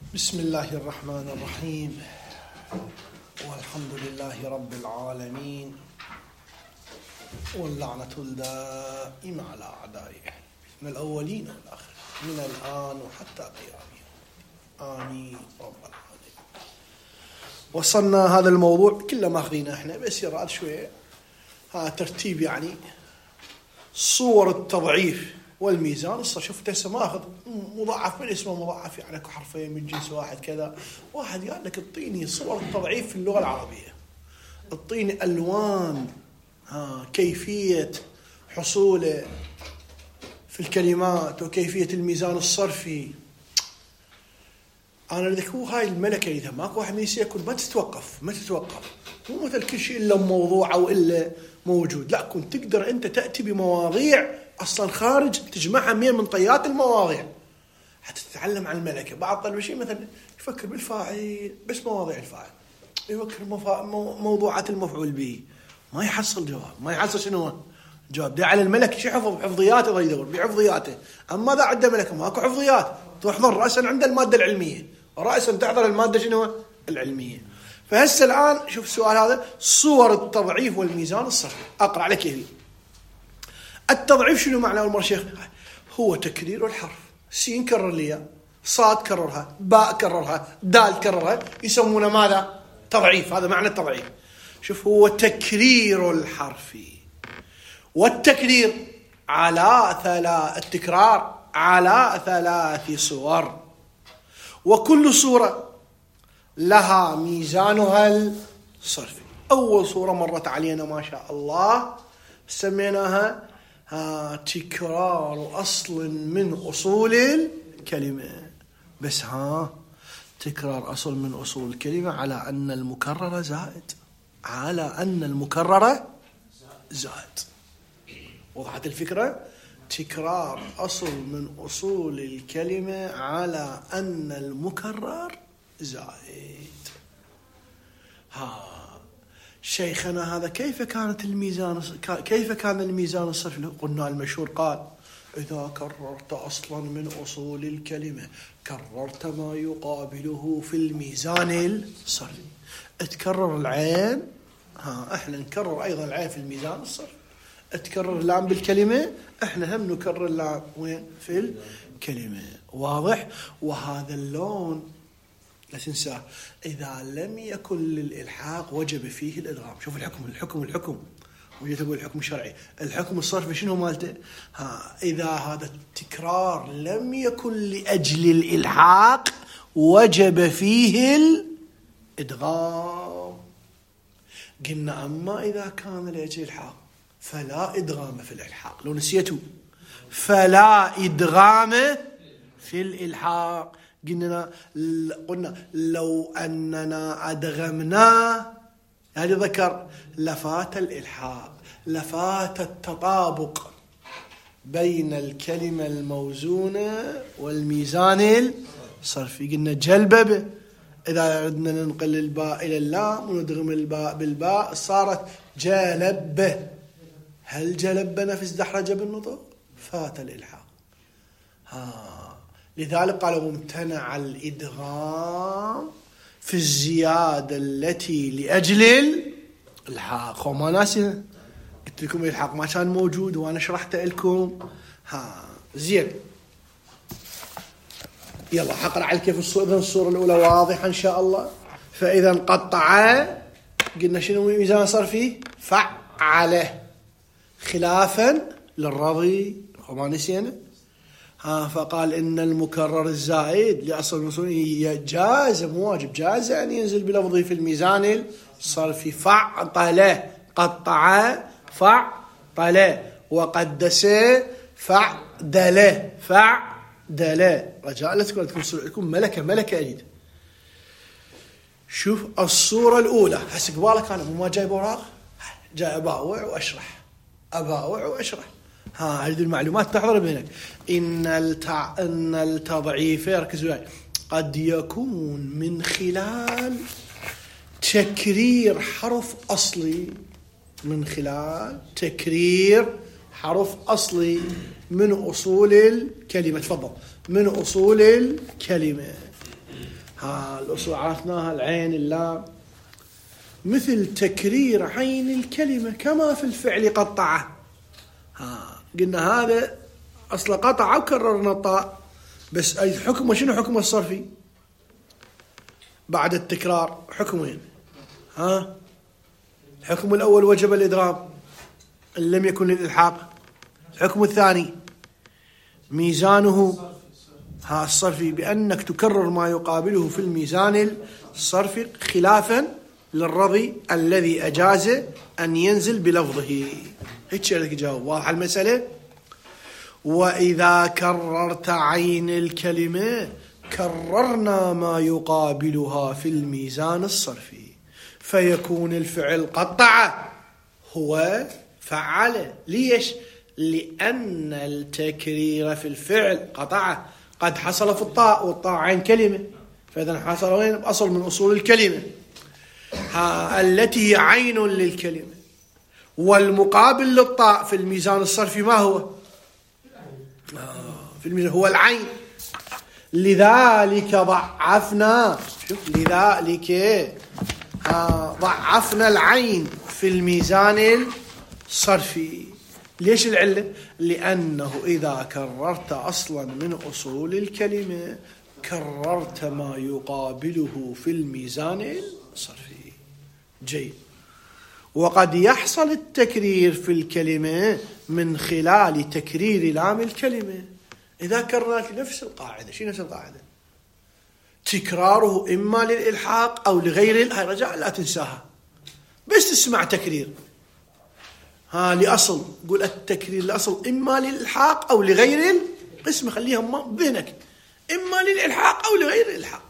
بسم الله الرحمن الرحيم، والحمد لله رب العالمين، واللعنة الدائمة على أعدائه من الأولين والآخرين من الآن وحتى قيام يوم. آمين رب العالمين. وصلنا هذا الموضوع كله ماخذينه احنا بس يراد شوية ترتيب، يعني صور التضعيف والميزان. شفت هسه ماخذ مضاعف من اسمه مضاعف، يعني حرفين من جنس واحد كذا. واحد قال لك اعطيني صور التضعيف في اللغة العربية، اعطيني ألوان كيفية حصوله في الكلمات وكيفية الميزان الصرفي. أنا لك هو هاي الملكة إذا ماكو واحد من يكون ما تتوقف مو مثل كل شيء إلا موضوع أو إلا موجود، لا كنت تقدر أنت تأتي بمواضيع أصلا خارج تجمعها من طيات المواضيع حتى تتعلم عن الملكة. بعض طلب شيء مثلا يفكر بالفاعل بس مواضيع الفاعل، يفكر موضوعات المفعول به، ما يحصل جواب، ما يحصل شنو جواب. ده على الملك شو حفظ حفظياته، يدور بحفظياته. أما إذا عنده ملكة ماكو حفظيات، تحضر رأسا عند المادة العلمية، رأسا تحضر المادة شنو العلمية. فهسه الآن شوف السؤال هذا، صور التضعيف والميزان الصرفي. أقرأ على كيفي. التضعيف شنو معناه؟ أول مرة شيخ هو تكرير الحرف، سين كرر لي، صاد كررها، باء كررها، دال كررها، يسمونه ماذا؟ تضعيف. هذا معنى التضعيف. شوف، هو تكرير الحرف، والتكرير التكرار على 3 صور، وكل صورة لها ميزانها الصرفي. أول صورة مرت علينا ما شاء الله سميناها تكرار أصل من أصول الكلمة. بس تكرار أصل من أصول الكلمة على أن المكرر زائد، زائد. وضحت الفكرة؟ تكرار أصل من أصول الكلمة على أن المكرر زائد. شيخنا هذا كيف كان الميزان الصرفي؟ قلنا المشهور قال: إذا كررت أصلا من أصول الكلمة كررت ما يقابله في الميزان الصرفي. تكرر العين، احنا نكرر أيضا العين في الميزان الصرفي. تكرر اللام بالكلمة، احنا هم نكرر اللام وين؟ في الكلمة. واضح؟ وهذا اللون لا تنساه، إذا لم يكن للإلحاق وجب فيه الإدغام. شوف الحكم وجيت أقول الحكم الشرعي، الحكم الصرفي شنو مالته؟ إذا هذا التكرار لم يكن لأجل الإلحاق وجب فيه الإدغام. قلنا أما إذا كان لأجل الإلحاق فلا إدغام في الإلحاق. لو نسيتوا، فلا إدغام في الإلحاق. قلنا لو أننا أدغمنا، يعني ذكر، لفات الإلحاق، لفات التطابق بين الكلمة الموزونة والميزان الصرفي. قلنا جلبب، إذا ردنا ننقل الباء إلى اللام وندغم الباء بالباء صارت جلب. هل جلب نفس دحرج بالنطق؟ فات الإلحاق. لذلك قالوا ممتنع الإدغام في الزيادة التي لأجل الإلحاق. وما ناسي قلت لكم الإلحاق ما كان موجود وأنا شرحته لكم. زين، يلا حقرأ على كيف الصورة الأولى واضحة إن شاء الله. فإذا قطع، قلنا شنو ميزان صرفي؟ فعله، خلافا للرضي. وما نسينا. فقال إن المكرر الزائد لأصل الوصولي جاز، مو واجب، جاز يعني ينزل بلفظه في الميزان الصرفي. فعطله، قطع فعطله، وقدس فعدله. رجاء لا تكون ملكة أريد. شوف الصورة الأولى هسه قبالك، أنا مو ما جايب أوراق، جاي أباوع وأشرح. هذه المعلومات تحضر بينك. إن التضعيف، ركزوا معي، قد يكون من خلال تكرير حرف أصلي، من أصول الكلمة. تفضل، من أصول الكلمة. الأصول عرفناها، العين اللام. مثل تكرير عين الكلمة كما في الفعل قطعه. قلنا هذا أصل قطع وكررنا الطاء، بس أي حكمه شنو حكمه الصرفي بعد التكرار؟ حكمين. الحكم الأول وجب الإدغام إن لم يكن للإلحاق. الحكم الثاني ميزانه الصرفي، بأنك تكرر ما يقابله في الميزان الصرفي خلافا للرضي الذي أجاز أن ينزل بلفظه. هيك لك جاوب. واضح المسألة؟ وإذا كررت عين الكلمة كررنا ما يقابلها في الميزان الصرفي، فيكون الفعل قطع هو فعل. ليش؟ لأن التكرير في الفعل قطع قد حصل في الطاء، والطاء عين كلمة، فإذا حصل وين؟ أصل من أصول الكلمة التي هي عين للكلمة. والمقابل للطاء في الميزان الصرفي ما هو؟ في الميزان هو العين. لذلك ضعفنا، لذلك ضعفنا العين في الميزان الصرفي. ليش العلة؟ لأنه إذا كررت أصلا من أصول الكلمة كررت ما يقابله في الميزان الصرفي. جيد. وقد يحصل التكرير في الكلمة من خلال تكرير لام الكلمة. إذا كررت نفس القاعدة. شو نفس القاعدة؟ تكراره إما للإلحاق أو لغير. هاي رجاء لا تنساها، بس تسمع تكرير لأصل. قول التكرير لأصل إما للإلحاق أو لغير القسم، خليها بذهنك، إما للإلحاق أو لغير الإلحاق.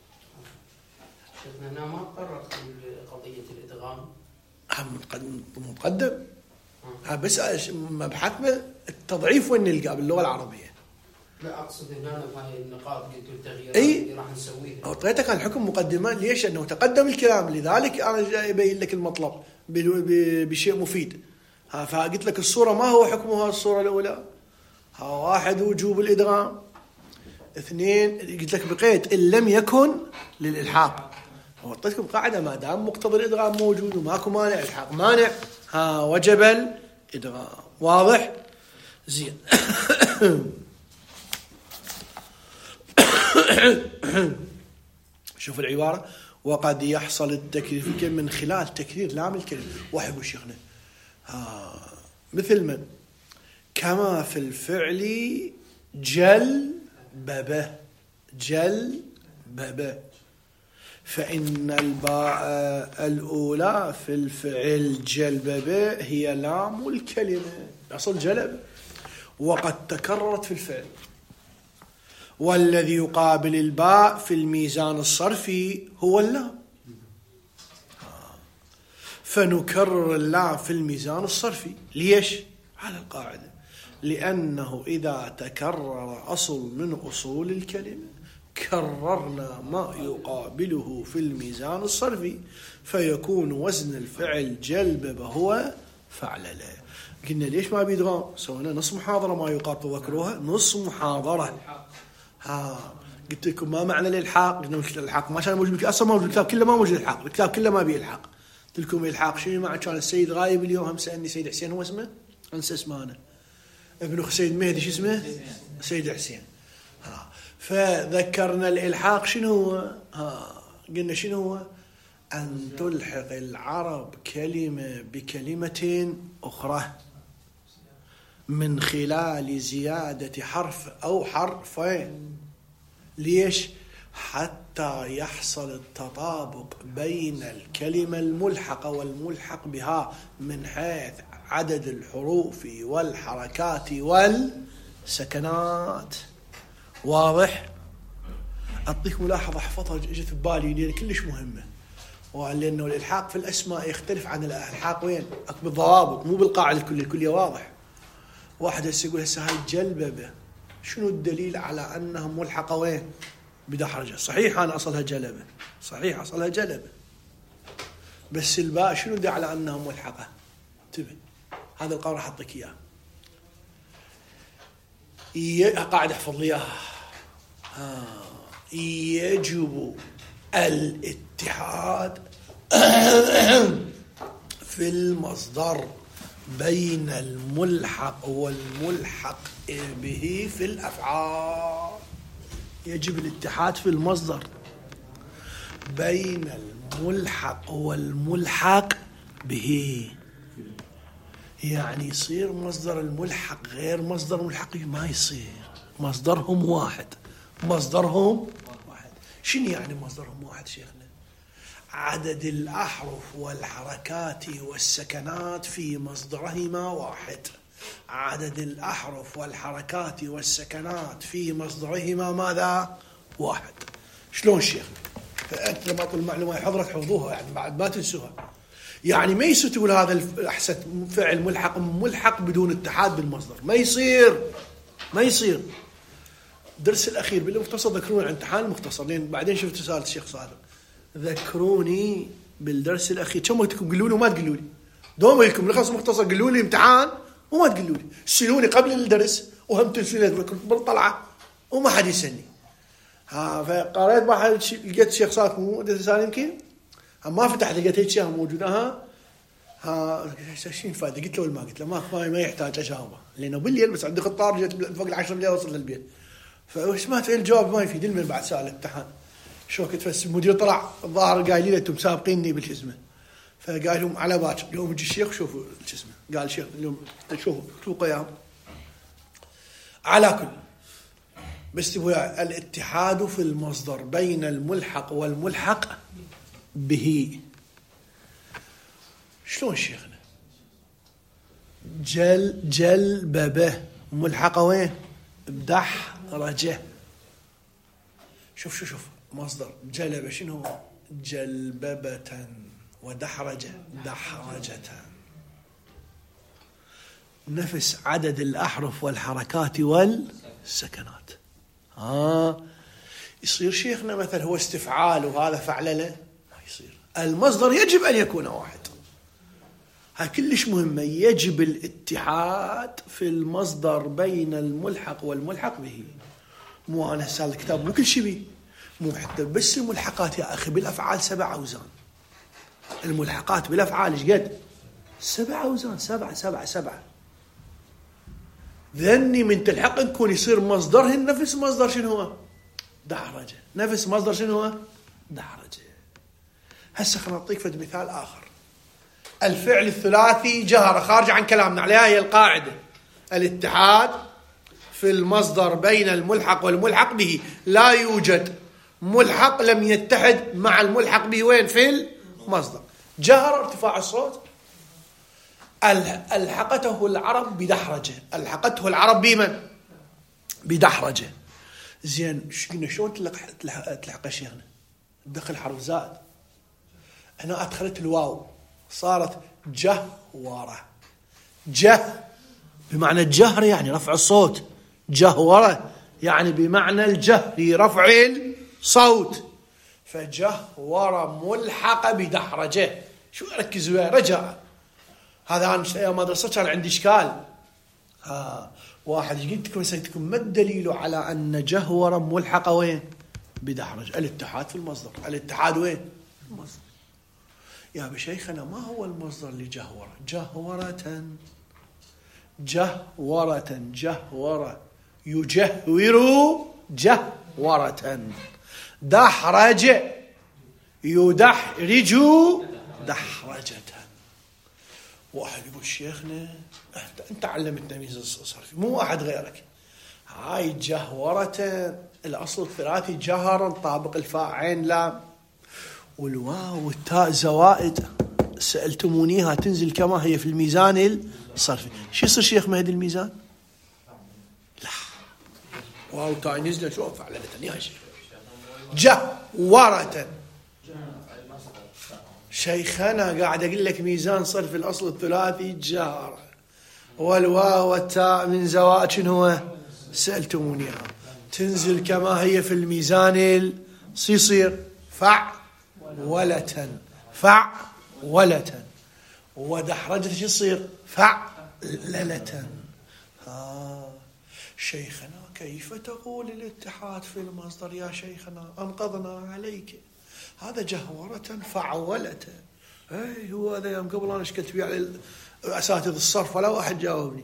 شيخنا ما قررت قضية الإدغام مقدم. بس مبحثنا التضعيف وين نلقاه باللغة العربية. لا أقصد هنا هاي النقاط قلت التغييرات اللي راح نسويها. أعطيتك عن الحكم مقدمة. ليش؟ أنه تقدم الكلام، لذلك أنا جاي أبين لك المطلب بشيء مفيد. فقلت لك الصورة ما هو حكمها الصورة الأولى. واحد وجوب الإدغام. اثنين قلت لك بقيت إن لم يكن للإلحاق. وأعطيتكم قاعدة ما دام مقتضى الإدغام موجود وماكو مانع الحاق مانع وجب الإدغام. واضح؟ زين. شوف العبارة. وقد يحصل التكرير في الكلمة من خلال تكرير لام الكلمة. واحد يقول شيخنا مثل من؟ كما في الفعل جلببه. جلببه. فإن الباء الأولى في الفعل جلببه هي لام الكلمة أصل جلب، وقد تكررت في الفعل. والذي يقابل الباء في الميزان الصرفي هو اللام، فنكرر اللام في الميزان الصرفي. ليش؟ على القاعدة لأنه إذا تكرر أصل من أصول الكلمة كررنا ما يقابله في الميزان الصرفي، فيكون وزن الفعل جلبب هو فعلله. قلنا ليش ما بيدغام؟ سوينا نص محاضرة ما يقابل، تذكروها نص محاضرة. قلت لكم ما معنى الإلحاق؟ قلنا الإلحاق ما كان موجود أصلا، ما موجود الكتاب كله، ما موجود الإلحاق، الكتاب كله ما بيلحق. قلت لكم الإلحاق شنو معنى؟ كان السيد غايب اليوم، هم سألني سيد حسين هو اسمه، أنسى اسمه أنا، ابن أخ سيد مهدي شو اسمه؟ سيد حسين. فذكرنا الإلحاق شنو هو؟ قلنا شنو هو؟ أن تلحق العرب كلمة بكلمة أخرى من خلال زيادة حرف أو حرفين. ليش؟ حتى يحصل التطابق بين الكلمة الملحقة والملحق بها من حيث عدد الحروف والحركات والسكنات. واضح؟ أعطيك ملاحظة احفظها جت ببالي لأن كلش مهمة، ولأنه الإلحاق في الأسماء يختلف عن الإلحاق وين؟ بالضوابط مو بالقاعدة الكلية. واضح؟ واحد هسه يقول هسه هاي جلببة، شنو الدليل على أنها ملحقة وين؟ بدحرجة. صحيح أنا أصلها جلبة، صحيح أصلها جلبة، بس الباء شنو دليل على أنها ملحقة؟ انتبه، هذا القول راح أعطيك إياه، قاعدة احفظ لي إياها. يجب الاتحاد في المصدر بين الملحق والملحق به في الأفعال. يجب الاتحاد في المصدر بين الملحق والملحق به. يعني يصير مصدر الملحق غير مصدر الملحق به؟ ما يصير، مصدرهم واحد. مصدرهم واحد. شنو يعني مصدرهم واحد شيخنا؟ عدد الأحرف والحركات والسكنات في مصدرهما واحد. عدد الأحرف والحركات والسكنات في مصدرهما ماذا؟ واحد. شلون شيخنا؟ فأنت لما أقول المعلومة حضرت حفظوها يعني بعد ما تنسوها. يعني ما يصير تقول هذا أحسن فعل ملحق بدون اتحاد بالمصدر. ما يصير. الدرس الأخير بالمختصر ذكروني عن امتحان المختصر، لين بعدين شفت رسالة الشيخ صادق. ذكروني بالدرس الأخير. كم وقتكم قلوا لي وما تقولوا لي؟ دوم لكم نخلص المختصر قلوا لي امتحان وما تقولوا لي. سألوني قبل الدرس وهم تنسوني بالطلعة وما حد يسألني. فقريت واحد لقيت الشيخ صادق مو رسالة يمكن ما فتحت لقيت هيك شيء موجودة. شين فايدة؟ قلت له ما قلت له ما يحتاج أجاوبه لأنه بالليل بس عندي خطار جت فوق 10 بالليل وصل للبيت. فسمعت الجواب ما يفيد المن بعد سؤال الامتحان. شو كنت بس المدير طلع الظاهر قايل لي انتم سابقيني بالجسمه. فقال لهم على باكر اليوم يجي الشيخ شوفوا الجسمه. قال الشيخ اليوم شوفوا قيام. على كل بس تبغى الاتحاد في المصدر بين الملحق والملحق به. شلون شيخنا؟ جلببه ملحقه وين؟ بدحرجه. شوف مصدر جلب شنو هو؟ جلببة ودحرجة دحرجة. نفس عدد الأحرف والحركات والسكنات. يصير شيخنا مثلا هو استفعال وهذا فعلله؟ ما يصير. المصدر يجب أن يكون واحد. هاي كلش مهمة. يجب الاتحاد في المصدر بين الملحق والملحق به. مو أنا هسه الكتاب مو كل شيء بيه، مو حتى بس الملحقات يا أخي بالأفعال 7 أوزان. الملحقات بالأفعال إيش قد؟ 7 أوزان. 7. ذني من تلحق نكون يصير مصدرهن نفس مصدر شنو هو؟ دحرجة. نفس مصدر شنو هو؟ دحرجة. هسه خلنا نعطيك فد مثال آخر. الفعل الثلاثي جهر خارج عن كلامنا عليها هي القاعدة. الاتحاد في المصدر بين الملحق والملحق به. لا يوجد ملحق لم يتحد مع الملحق به وين؟ في المصدر. جهر ارتفاع الصوت. ألحقته العرب بدحرجة. ألحقته العرب بمن؟ بدحرجة. زين شلون تلحق شيخنا؟ دخل حرف زائد. أنا أدخلت الواو صارت جهورة. بمعنى الجهر يعني رفع الصوت. جهورة يعني بمعنى الجهر رفع الصوت. فجهورة ملحقة بدحرجة. شو ركزوا يا رجاء. هذا أنا مدرسة كان عندي إشكال. واحد يقول سيدكم ما الدليل على أن جهورة ملحقة وين؟ بدحرجة. الاتحاد في المصدر. الاتحاد وين؟ المصدر. يا بشيخنا ما هو المصدر لجهورة؟ جهورة يجهور جهورة. دحرج يدحرج دحرجة. واحد يقول شيخنا انت علمتنا ميزة الصرف مو احد غيرك. هاي جهورة الاصل الثلاثي جهرا طابق الفاء عين لام والواو والتاء زوائد. سألتمونيها تنزل كما هي في الميزان الصرفي. شو يصير شيخ مهدي الميزان؟ لا واو تاء نزله شو فعلتني يا شيخ. جهورة شيخنا قاعد أقول لك ميزان صرف الأصل الثلاثي جهر والواو والتاء من زوائد شنو هو؟ سألتمونيها تنزل كما هي في الميزان يصير فعولة. ودحرجة يصير فعللة. شيخنا كيف تقول الاتحاد في المصدر يا شيخنا؟ أنقذنا عليك. هذا جهورة فعولة. أي هو هذا يوم قبل أنا شكلت بيه على أساتذة الصرف ولا واحد جاوبني.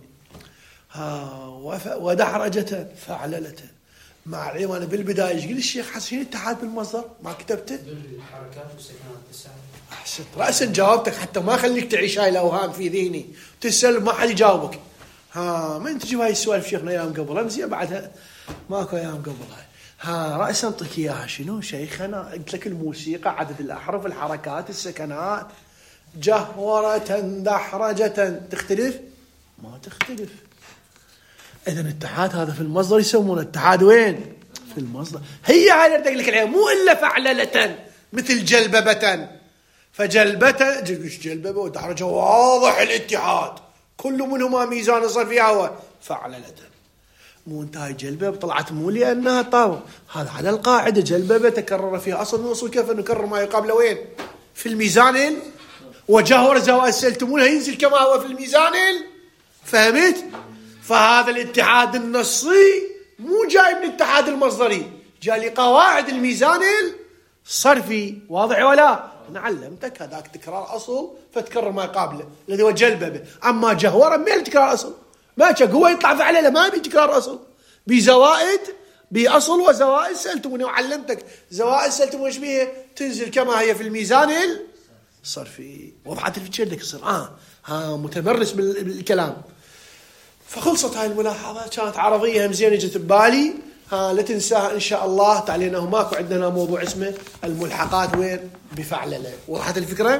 ودحرجة فعللة. مع العلم أنا بالبداية إيش قال الشيخ حسين الاتحاد بالمصدر ما كتبته؟ بالحركات والسكنات التسعة. أحسنت رأسا جاوبتك حتى ما خليك تعيش هاي الأوهام في ذهني تسأل ما حد يجاوبك. من تجيب هاي السؤال شيخنا أيام قبل أمزية بعدها ماكو أيام قبل هاي. رأسا أنطيك إياها شنو شيخنا؟ قلت لك الموسيقى عدد الأحرف الحركات السكنات جهورة دحرجة تختلف؟ ما تختلف. إذن الاتحاد هذا في المصدر يسمونه اتحاد وين؟ في المصدر. هي هاي اللي بدك لك عليها مو إلا فعللة مثل جلببة. فجلبة جلببة ودحرجة واضح الاتحاد كل منهما ميزان صار فيها هو فعللة. مو انتهى جلببة طلعت مو لأنها طاو هذا على القاعدة جلببة تكرر فيها أصل من أصول كيف نكرر ما يقابله وين؟ في الميزان. وجهور زوائد سألتمونه ينزل كما هو في الميزان. فهمت؟ فهذا الاتحاد النصي مو جاي من الاتحاد المصدري جاي لقواعد الميزان الصرفي. واضح ولا؟ أنا علمتك هذاك تكرار أصل فتكرر ما يقابله الذي هو جلببة. أما جهورا ما تكرار أصل ما قوة يطلع فعله ما بي تكرار أصل بزوائد بأصل وزوائد سألتموني وعلمتك زوائد سألتموني ايش بيه تنزل كما هي في الميزان الصرفي. وضعت الفكرة لك يصير متمرس بالكلام. فخلصت هاي الملاحظة كانت عرضية همزينة جت ببالي لا تنساها إن شاء الله. تعلينا ماكو عندنا موضوع اسمه الملحقات وين بفعللة. وضحت الفكرة؟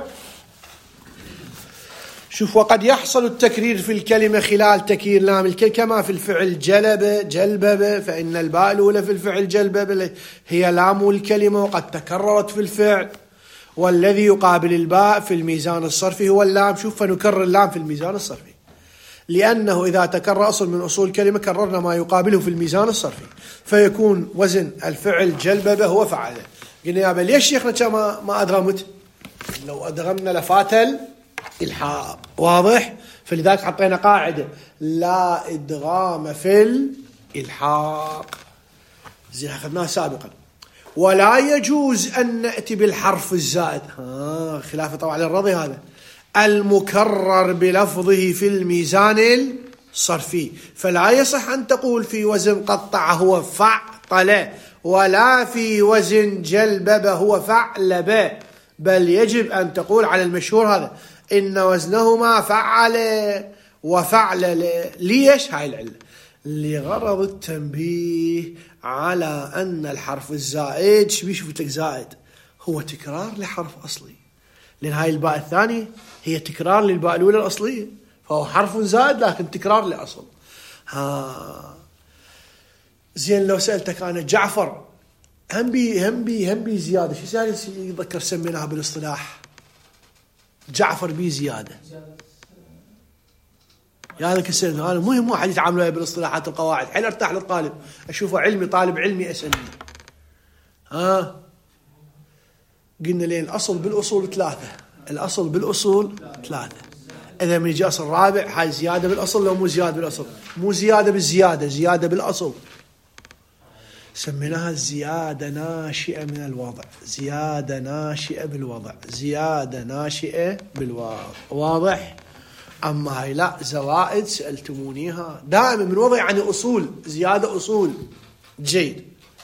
شوف وقد يحصل التكرير في الكلمة خلال تكرير لام الكلمة كما في الفعل جلبب فإن الباء الأولى في الفعل جلبب هي لام الكلمة وقد تكررت في الفعل والذي يقابل الباء في الميزان الصرفي هو اللام. شوف فنكرر اللام في الميزان الصرفي لأنه إذا تكرر أصل من أصول كلمة كررنا ما يقابله في الميزان الصرفي فيكون وزن الفعل جلببه هو فعله. قلنا يا ليش شيخنا كما ما أدغمت؟ لو أدغمنا لفات الحاء. واضح؟ فلذلك حطينا قاعدة لا إدغام في الإلحاق زي أخذناها سابقا. ولا يجوز أن نأتي بالحرف الزائد خلافة طبعا للرضي هذا المكرر بلفظه في الميزان الصرفي. فلا يصح أن تقول في وزن قطع هو فعطل ولا في وزن جلبب هو فعلب بل يجب أن تقول على المشهور هذا إن وزنهما فعل وفعلل. ليش هاي العلة؟ لغرض التنبيه على أن الحرف الزائد شوفت لك زائد هو تكرار لحرف أصلي لأن هاي الباء الثانية هي تكرار للباء الأولى الأصلية فهو حرف زائد لكن تكرار لأصل. زين لو سألتك أنا جعفر هم بي زيادة شو سهل يذكر سميناها بالاصطلاح جعفر بي زيادة يا هذا كسرنا. أنا مهم واحد يتعامل وياه بالاصطلاحات القواعد حين ارتاح للطالب أشوفه علمي طالب علمي أسألني قلنا لين الأصل بالأصول 3 الأصل بالأصول 3 إذا من يجي أصل رابع هاي زيادة بالأصل لو مو زيادة بالأصل مو زيادة بالزيادة زيادة بالأصل سميناها زيادة ناشئة من الوضع زيادة ناشئة بالوضع زيادة ناشئة بالوضع. واضح؟ أما هاي لا زوائد سألتمونيها دائما من وضع يعني أصول زيادة أصول. جيد.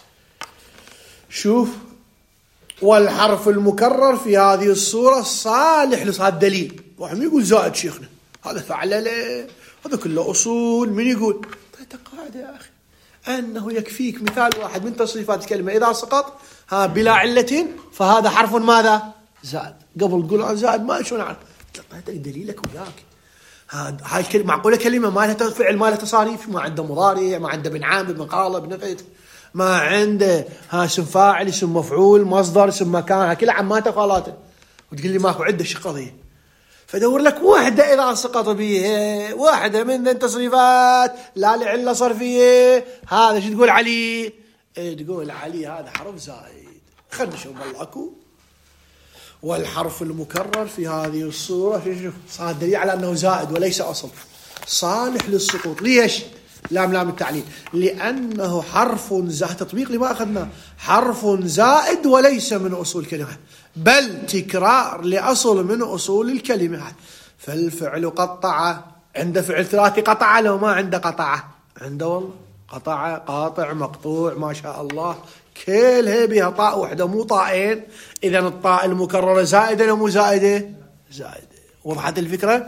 شوف والحرف المكرر في هذه الصورة صالح لهذا الدليل. واحد من يقول زائد شيخنا هذا فعلله هذا كله أصول من يقول قاعدة يا أخي أنه يكفيك مثال واحد من تصريفات الكلمة إذا سقط بلا علة فهذا حرف ماذا؟ زائد. قبل تقول زائد ما شو نعرف دليلك وياك هاي الكلمة معقولة كلمة ما لها فعل ما لها تصاريف ما عنده مضارع ما عنده بن عامل بن قالب بن نفيت ما عنده اسم فاعل اسم مفعول مصدر اسم مكان كلها عماته خالاته وتقول لي ماكو عنده شي قضية. فدور لك واحدة إذا سقط بيه واحدة من التصريفات لا لعلة صرفية هذا شو تقول عليه؟ تقول عليه هذا حرف زائد. خلنا نشوف والله أكو. والحرف المكرر في هذه الصورة صار دليل على أنه زائد وليس أصل صالح للسقوط. ليش؟ لام التعليل، لأنه حرف زائد. تطبيق لما أخذنا حرف زائد وليس من أصول الكلمة، بل تكرار لأصل من أصول الكلمة. فالفعل قطع، عند فعل ثلاثي قطع لو ما عنده قطعة، عنده والله قطع، قاطع، مقطوع، ما شاء الله، كلها بها طاء وحده مو طائين. إذا الطاء المكررة زائدة ولا مو زائدة؟ زائدة. وضحت الفكرة؟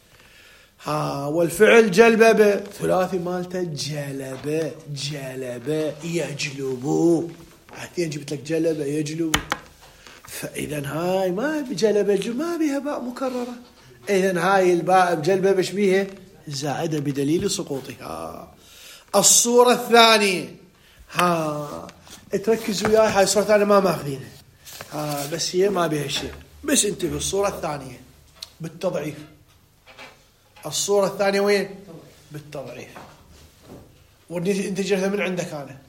والفعل جلبب ثلاثي مالته جلب، جلب يجلب، بعدين جبت لك جلب يجلب. فإذا هاي ما بجلب ما بها باء مكررة، إذا هاي الباء بجلبب ايش بيها؟ زائدة بدليل سقوطها. الصورة الثانية، تركزوا وياي، هاي الصورة الثانية ما ماخذينها، بس هي ما بها شيء، بس انتبهوا. الصورة الثانية بالتضعيف. الصورة الثانية وين؟ بالتضعيف. انت جرثة من عندك أنا،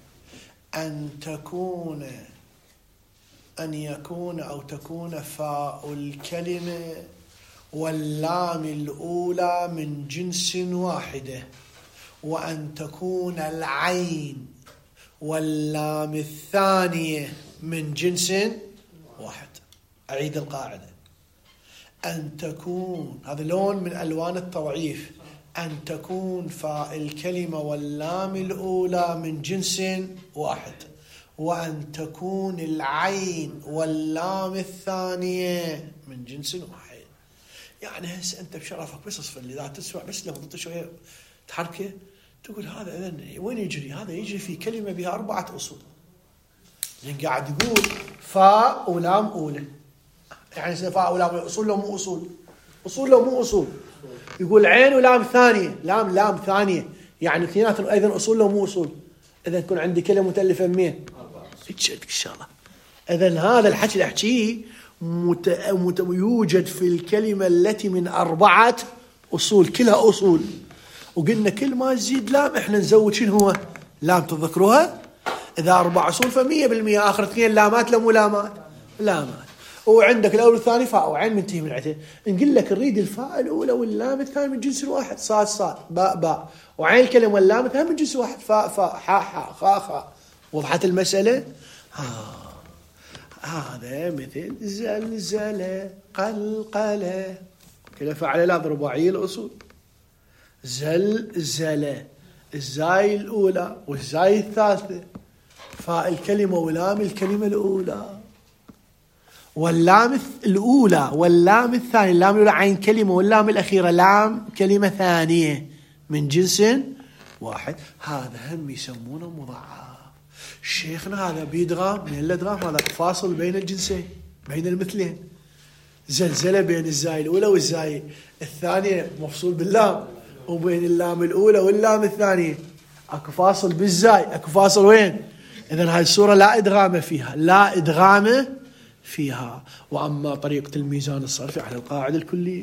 أن يكون أو تكون فاء الكلمة واللام الأولى من جنس واحدة، وأن تكون العين واللام الثانية من جنس واحد. أعيد القاعدة، أن تكون، هذا لون من ألوان التضعيف، أن تكون فاء الكلمة واللام الأولى من جنس واحد، وأن تكون العين واللام الثانية من جنس واحد. يعني هسه أنت بشرفك بس اصفر لي، إذا تسمع بس لو ضغط شوية تحركه تقول هذا إذن وين يجري؟ هذا يجري في كلمة بها 4 أصول. لأن قاعد يقول فاء ولام أولى، يعني فاء ولام أصول لو مو أصول، أصول لو مو أصول. يقول عين ولام ثانية، لام ثانية، يعني اثنيناتهم أيضا أصول لو مو أصول. إذا تكون عندي كلمة متألفة منين؟ إن شاء الله. إذا هذا الحكي اللي أحكيه يوجد في الكلمة التي من 4 أصول، كلها أصول. وقلنا كل ما تزيد لام احنا نزود شنو هو؟ لام. تذكروها؟ إذا 4 أصول ف100% آخر 2 لامات لو مو لامات؟ لامات. وعندك الأول والثاني فاء وعين منتهي من عته. نقول لك نريد الفاء الأولى واللام الثاني من جنس واحد، صاد باء، وعين الكلمة واللام الثاني من جنس واحد، فاء حاء خاء. وضحت المسألة؟ هذا مثل زلزلة قلقلة، كلا فعل لا رباعي الأصول. زلزلة، الزاي الأولى والزاي الثالثة، فاء الكلمة ولام الكلمة الأولى، واللام الأولى واللام الثانية، اللام الأولى عين كلمة واللام الأخيرة لام كلمة ثانية من جنس واحد. هذا هم يسمونه مضاعف. شيخنا هذا بيدغام من الادغام، هذا فاصل بين الجنسين، بين المثلين. زلزلة بين الزاي الأولى والزاي الثانية مفصول باللام، وبين اللام الأولى واللام الثانية اكو فاصل بالزاي، اكو فاصل وين؟ إذن هاي الصورة لا إدغام فيها، لا إدغام فيها. وأما طريقة الميزان الصرفي على القاعدة الكلية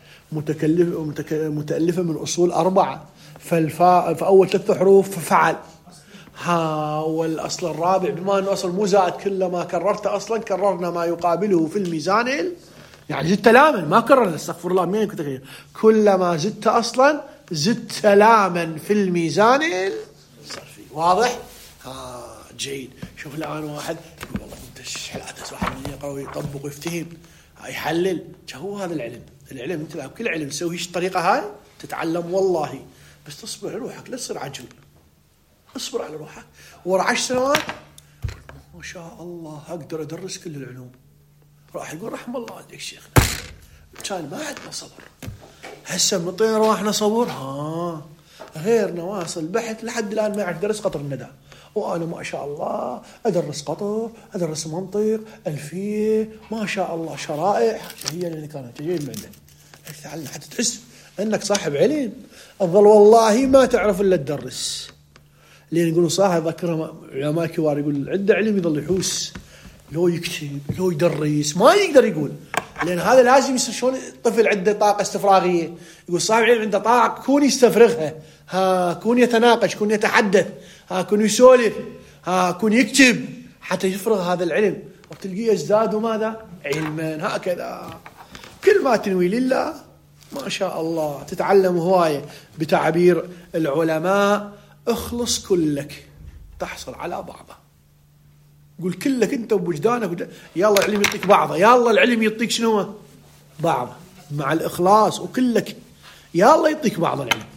متألفة من أصول 4، فأول 3 حروف فعل، والأصل الرابع بما أنه أصل مو زائد، كلما كررت أصلا كررنا ما يقابله في الميزان، يعني زدت لاما ما كررنا، استغفر الله مين كنت أخير، كلما زدت أصلا زدت لاما في الميزان الصرفي. واضح؟ جيد. شوف الآن واحد يقول والله انت حلقات واحد قوي يطبق ويفتهم يحلل، هو هذا العلم انت كل علم تسوي الطريقة هاي تتعلم والله، بس تصبر على روحك، لا تصير عجول، اصبر على روحك. ورا 10 سنوات ما شاء الله اقدر ادرس كل العلوم، راح يقول رحم الله عليك شيخنا كان ما عندنا صبر. هسه مطين رواحنا صبر، غيرنا واصل بحث لحد الان ما يعرف درس قطر الندى، وأنا ما شاء الله أدرس قطر، أدرس منطق، ألفية، ما شاء الله شرائح، هي اللي كانت تجي من عندنا. تعلم حتى تحس أنك صاحب علم، أفضل والله ما تعرف إلا تدرس. لين يقولوا صاحب ذكر علماء كبار يقول عنده علم يظل يحوس، لو يكتب لو يدرس ما يقدر يقول، لأن هذا لازم يصير شلون طفل عنده طاقة استفراغية، يقول صاحب علم عنده طاقة كون يستفرغها، كون يتناقش، كون يتحدث، كون يسولف، كون يكتب حتى يفرغ هذا العلم، وتلقيه يزداد ماذا؟ علما. هكذا كل ما تنوي لله ما شاء الله تتعلم هواية. بتعبير العلماء اخلص كلك تحصل على بعضه. قول كلك انت بوجدانك، يلا العلم يعطيك بعضه، يلا العلم يعطيك شنو؟ بعضه. مع الإخلاص وكلك يلا يعطيك بعض العلم.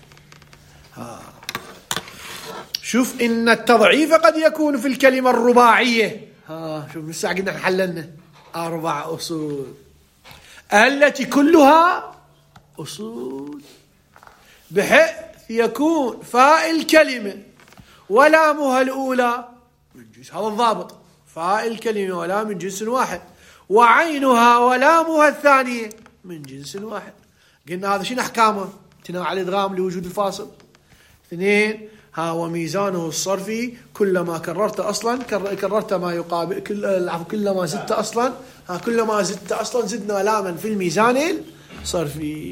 شوف إن التضعيف قد يكون في الكلمة الرباعية. شوف لسه قلنا حللنا 4 أصول التي كلها أصول، بحيث يكون فاء الكلمة ولامها الأولى من جنس، هذا الضابط، فاء الكلمة ولام من جنس واحد، وعينها ولامها الثانية من جنس واحد. قلنا هذا شنو أحكامه؟ امتناع الإدغام لوجود الفاصل. 2 وميزانه الصرفي كلما كررت أصلا كررت ما يقابل كلما زدت أصلا كلما زدت أصلا زدنا لاما في الميزان الصرفي.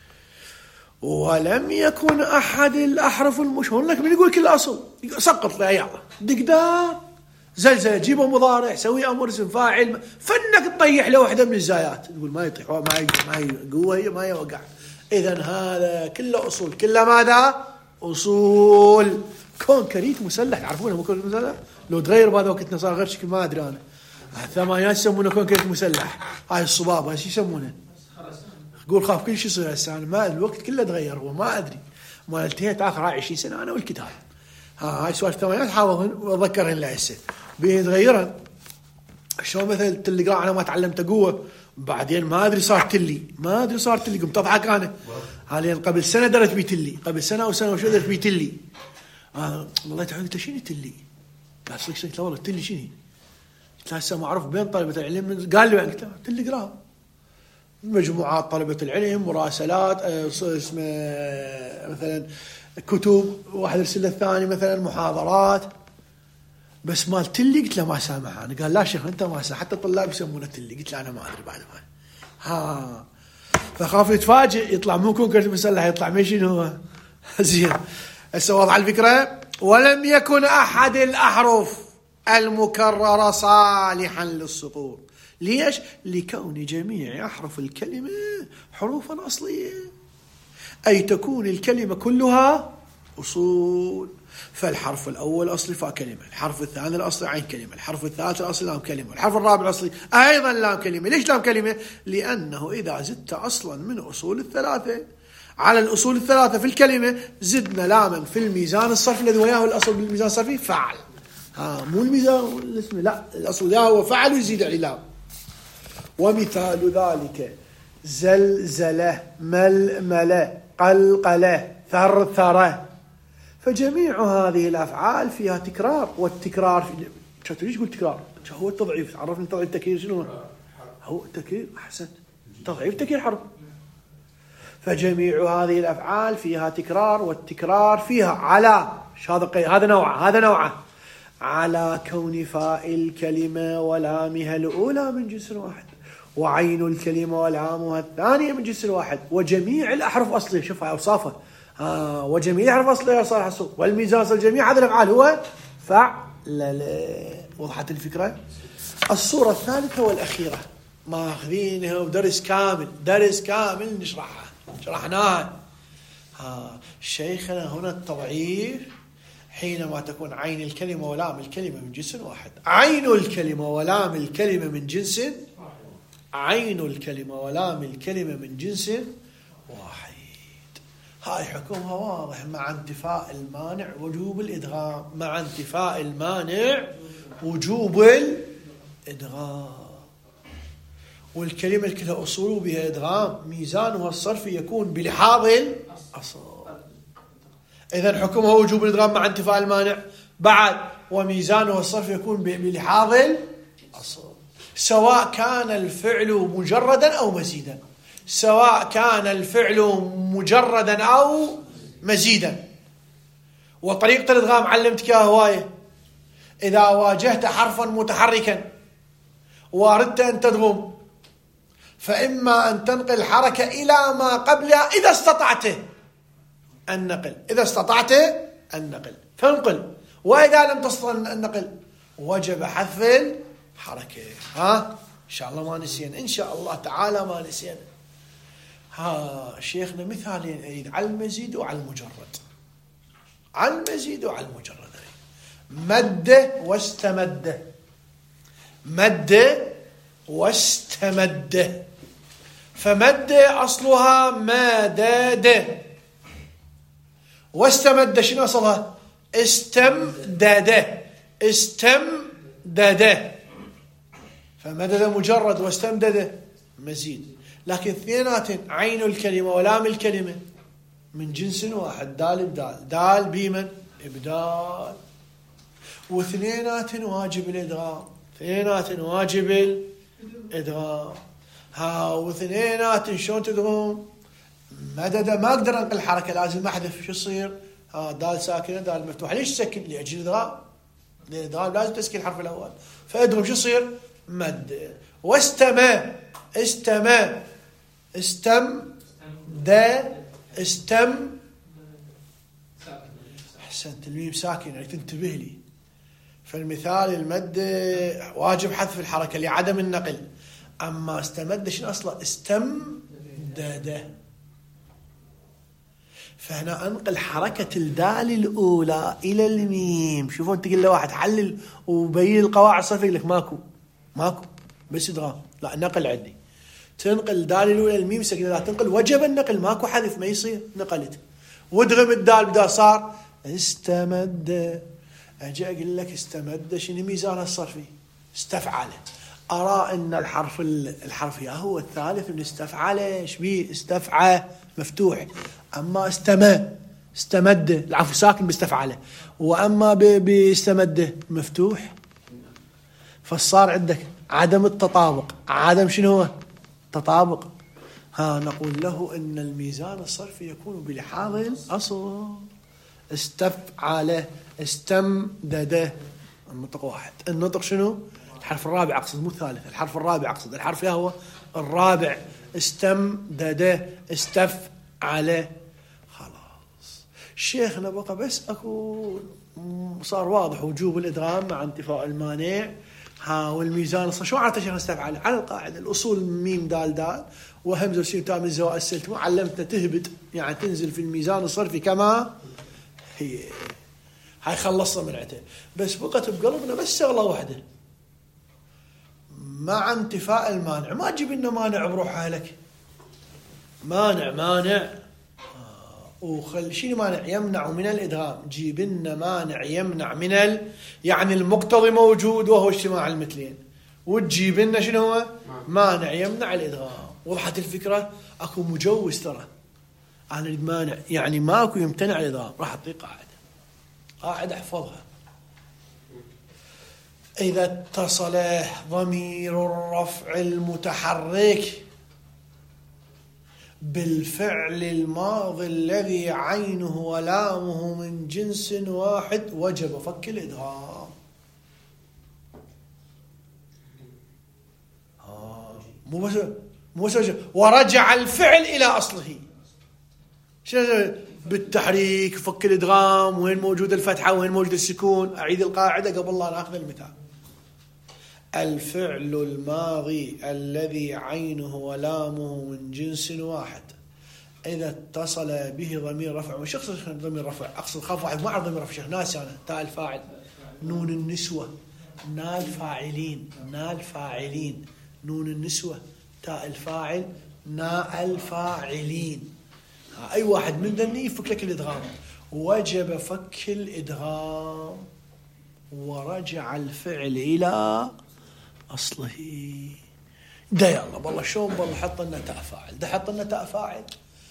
ولم يكن أحد الأحرف المشهور لك من يقول كل أصل سقط له يلا دقدار زلزلة جيبه مضارع سوي أمر اسم فاعل، فنك تطيح له واحدة من الزايات تقول ما يطيح ما قوة ما يوقع. إذن هذا كله أصول، كله ماذا؟ أصول. كونكريت مسلح تعرفونه مو كونكريت مسلح؟ لو تغير بهذا وقتنا صار غير شكل ما أدري أنا. الثمانينات يسمونه كونكريت مسلح، هاي الصباب هاي شو يسمونه؟ قول خاف كل شيء يصير هسه أنا ما الوقت كله تغير هو ما أدري. ما انتهيت آخر 20 سنة أنا والكتاب. هاي سوالف الثمانينات حافظهن وأتذكرهن لهسه بيتغيرن. شلون مثل التلقراء أنا ما تعلمت قوة بعدين ما أدري صار تلي قمت أضحك أنا. حاليا قبل سنة درت بيتلي، قبل سنة أو سنة وشو درت بيتلي. والله تعالى قلت شنو تلي؟ قال صدق لا والله تلي شنو؟ قلت له هسه معروف بين طلبة العلم. قال لي قلت له تلي قراء مجموعات طلبة العلم مراسلات اسمه مثلا كتب واحد يرسل الثاني مثلا محاضرات، بس مال تلي قلت له ما سامح انا. قال لا شيخ انت ما سامح حتى الطلاب يسمونه تلي. قلت له انا ما ادري بعد ما فخاف يتفاجئ يطلع مو كونكريت مسلح يطلع ماشي هو زين. هسه واضح الفكره. ولم يكن احد الاحرف المكرره صالحا للسقوط. ليش؟ لكون جميع احرف الكلمه حروفا اصليه، اي تكون الكلمه كلها اصول. فالحرف الأول أصلي فاء كلمة، الحرف الثاني الأصلي عين كلمة، الحرف الثالث الأصلي لام كلمة، الحرف الرابع الأصلي أيضا لام كلمة. ليش لام كلمة؟ لأنه إذا زدت أصلا من أصول الثلاثة على الأصول الثلاثة في الكلمة زدنا لاما في الميزان الصرفي الذي وياه الأصل بالميزان الصرفي فعل. مو الميزان الاسم لا، الأصل وياه هو فعل ويزيد عليه لام. ومثال ذلك زلزلة ململة قلقلة ثرثرة. فجميع هذه الأفعال فيها تكرار، والتكرار في ليش تقول تكرار؟ هو التضعيف. عرفني تضعيف التكرير شنو هو؟ التكرير أحسن تضعيف تكرير حرف. فجميع هذه الأفعال فيها تكرار، والتكرار فيها على هذا نوعه على كون فاء الكلمة ولامها الأولى من جنس واحد، وعين الكلمة ولامها الثانية من جنس واحد، وجميع الأحرف أصلية. شوف أوصافه وجميع الأحرف أصلية صالحة للسقوط، والميزان الجميع هذه الأفعال هو فعل. وضحت الفكرة؟ الصورة الثالثة والأخيرة ماخذينها ودرس كامل نشرحها شرحناها. شيخنا هنا التضعيف حينما تكون عين الكلمة ولام الكلمة من جنس واحد. عين الكلمة ولام الكلمة من جنس واحد. هاي حكمها واضح مع انتفاء المانع وجوب الإدغام. مع انتفاء المانع وجوب الإدغام. والكلمة كلها أصول بها إدغام، ميزانها الصرفي يكون بلحاظ الأصل. إذن حكمها وجوب الإدغام مع انتفاء المانع. بعد وميزانها الصرفي يكون بلحاظ الأصل، سواء كان الفعل مجردا أو مزيدا. وطريقة الإدغام علمتك يا هواية. إذا واجهت حرفا متحركا واردت أن تدغم، فإما أن تنقل الحركة إلى ما قبلها إذا استطعت النقل فانقل، وإذا لم تستطع النقل وجب حذف الحركة. إن شاء الله ما نسينا، إن شاء الله تعالى ما نسينا. ها شيخنا مثالين أريد على المزيد وعلى المجرد. على المزيد وعلى المجرد أريد. مد واستمد. مد واستمد. فمد أصلها مدد، واستمد شنو أصلها؟ استمدد. استمدد. فمدد مجرد واستمدد مزيد، لكن اثنينات عين الكلمة ولام الكلمة من جنس واحد، دال بدال، دال بيمن إبدال، واثنينات واجب الإدغام. اثنينات واجب الإدغام. ها واثنينات شلون تدغم؟ مدد ما أقدر أنقل الحركة، لازم أحذف. شو يصير؟ ها دال ساكنة دال مفتوحة. ليش تسكن؟ لأجل الإدغام. الإدغام لازم تسكن الحرف الأول، فأدغم. شو يصير؟ مد. واستمى. استمى. استم دا استم. أحسنت. الميم ساكنة تنتبه لي. فالمثال المد واجب حذف الحركة لعدم النقل. أما استمد شنو أصلا؟ استمدد. فهنا أنقل حركة الدال الأولى إلى الميم. شوفوا أنت قل له واحد حلل وبين القواعد الصرفية لك ماكو بس إدغام. لا نقل عندي. تنقل الدال الأولى الميم سكنة، لا تنقل وجب النقل، ماكو حذف ما يصير. نقلت وادغم الدال بدال صار استمد. أجي أقول لك استمد شنو ميزانها الصرفي؟ استفعل. أرى أن الحرف يا هو الثالث من استفعل. إيش بيه؟ استفعى مفتوح. أما استمد العفو ساكن باستفعله، وأما باستمد مفتوح. فصار عندك عدم التطابق. عدم شنو هو؟ تطابق. ها نقول له إن الميزان الصرفي يكون بلحاظ الأصل. استفعل استمدد. النطق واحد. النطق شنو؟ الحرف الرابع أقصد، مو الثالث. الحرف الرابع أقصد. الحرف هو الرابع. استمدد استفعل. خلاص شيخنا بقى بس أكون صار واضح وجوب الإدغام مع انتفاء المانع. ها والميزان شو عرفت شيخنا استفعل؟ على القاعدة الأصول ميم دال دال وهمزة وسين تاء من الزوائد السلت. علمتنا تهبط يعني تنزل في الميزان الصرفي كما هي. هاي خلصنا من عته. بس بقت بقلبنا بس شغلة واحدة، مع انتفاء المانع. ما تجيب لنا مانع بروحها لك. مانع وخل شيء مانع يمنع من الإدغام. جيب لنا مانع يمنع من يعني المقتضي موجود وهو اجتماع المثلين، وتجيب لنا شنو هو؟ مانع يمنع الإدغام. وضحت الفكرة؟ أكو مجوز ترى أنا المانع يعني ماكو يمتنع الإدغام. راح أعطيك قاعدة احفظها. إذا اتصل ضمير الرفع المتحرك بالفعل الماضي الذي عينه ولامه من جنس واحد وجب فك الإدغام. مو بس ورجع الفعل إلى أصله. شنو بالتحريك فك الإدغام؟ وين موجود الفتحة وين موجود السكون؟ أعيد القاعدة قبل لا نأخذ المثال. الفعل الماضي الذي عينه ولامه من جنس واحد إذا اتصل به ضمير رفع. وش أقصد ضمير رفع؟ أقصد خاف واحد ما أعرف ضمير رفع. شيخ ناسي أنا. تاء الفاعل، نون النسوة، نال فاعلين، نال فاعلين، نون النسوة، تاء الفاعل، ناء الفاعلين. أي واحد من ذني يفك لك الإدغام. وجب فك الإدغام ورجع الفعل إلى أصله. ده يلا والله شلون والله حط لنا تاء فاعل. ده حط لنا تاء فاعل.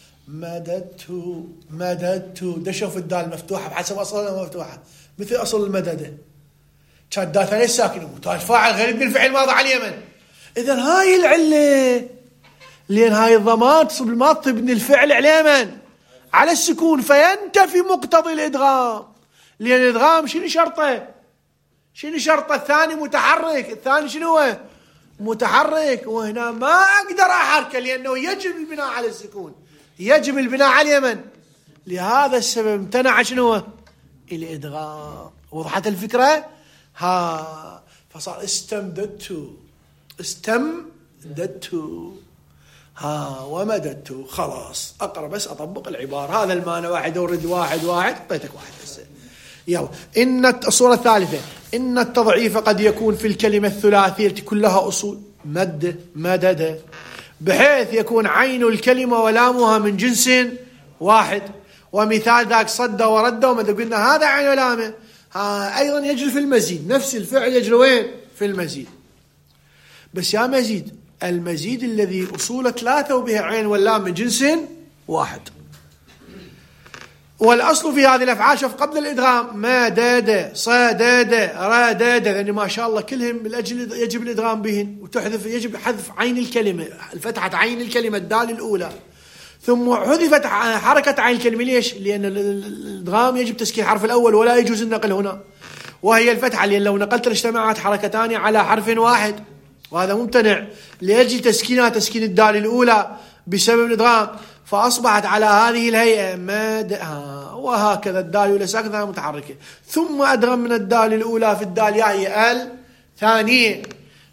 مددت ده شوف الدال مفتوحة بحسب أصلها مفتوحة مثل أصل المددة. كانت دال ثانية ساكنة. تاء الفاعل غير من الفعل ماضي على اليمن. إذن هاي العلة، لأن هاي الضمان تصب الماضي تبني الفعل على اليمن على السكون فينتفي مقتضي الإدغام. لأن الإدغام شنو شرطه؟ شنو شرطه؟ الثاني متحرك. الثاني شنو هو؟ متحرك. وهنا ما أقدر أحركه لأنه يجب البناء على السكون، يجب البناء على اليمن. لهذا السبب امتنع شنو هو؟ الإدغام. وضحت الفكرة؟ ها فصار استمددت. ومددت، خلاص أقرأ بس أطبق العبارة. هذا المعنى، واحد أورد واحد أعطيتك واحد هسه. يلا. الصورة الثالثة، إن التضعيف قد يكون في الكلمة الثلاثية كلها أصول مدد، بحيث يكون عين الكلمة ولامها من جنس واحد. ومثال ذاك صد ورد ومدد، قلنا هذا عين ولامه. أيضا يجري في المزيد، نفس الفعل يجري وين؟ في المزيد. بس يا مزيد، المزيد الذي أصول 3 وبه عين واللام من جنس واحد. والأصل في هذه الأفعال شوف قبل الإدغام مدد صدد ردد، يعني ما شاء الله كلهم لأجل يجب الإدغام بهن، وتحذف يجب حذف عين الكلمة، الفتحة عين الكلمة الدال الأولى، ثم حذفت حركة عين الكلمة. ليش؟ لأن الإدغام يجب تسكين الحرف الأول ولا يجوز النقل هنا، وهي الفتحة، لأن لو نقلت اجتمعت حركتان على حرف واحد، وهذا ممتنع لأجل تسكينها تسكين الدال الأولى بسبب الإدغام، فأصبحت على هذه الهيئة وهكذا الدال الأولى ساكنة متحركة، ثم أدغم من الدال الأولى في الدال هي الثانية.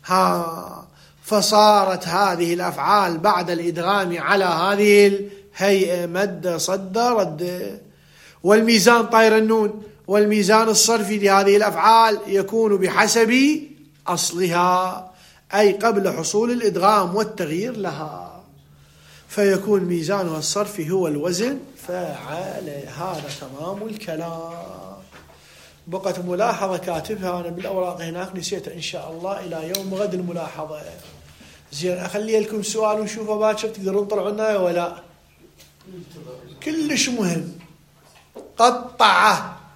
فصارت هذه الأفعال بعد الإدغام على هذه الهيئة مد صد رد. والميزان طير النون، والميزان الصرفي لهذه الأفعال يكون بحسب أصلها، أي قبل حصول الإدغام والتغيير لها، فيكون ميزانها الصرفي هو الوزن فعال. هذا تمام الكلام. بقت ملاحظة كاتبها أنا بالأوراق هناك نسيتها، إن شاء الله إلى يوم غد الملاحظة. زين، أخلي لكم سؤال ونشوفه باكر تقدرون تطلعوا لنا ولا؟ كلش مهم. قطعة،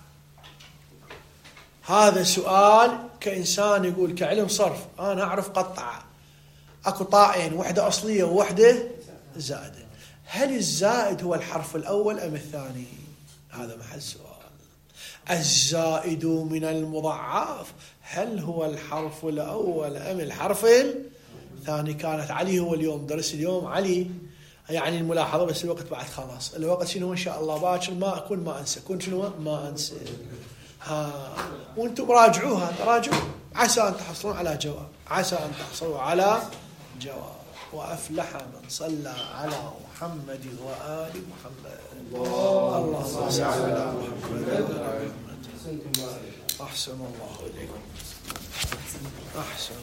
هذا سؤال كإنسان يقول كعلم صرف أنا أعرف قطعة، أكو طائين، واحدة أصلية وواحدة زائدة. هل الزائد هو الحرف الأول أم الثاني؟ هذا محل سؤال. الزائد من المضاعف هل هو الحرف الأول أم الحرف الثاني؟ كانت علي هو اليوم درس اليوم علي، يعني الملاحظة، بس الوقت بعد خلاص. الوقت شنو إن شاء الله باكر ما أنسى، كنت شنو ما أنسى. وانتم راجعوها، راجعوا عسى أن تحصلون على جواب، عسى أن تحصلوا على جواب. وأفلح من صلى على محمد وآل محمد. اللهم صل على محمد. أحسن الله إليكم. أحسن.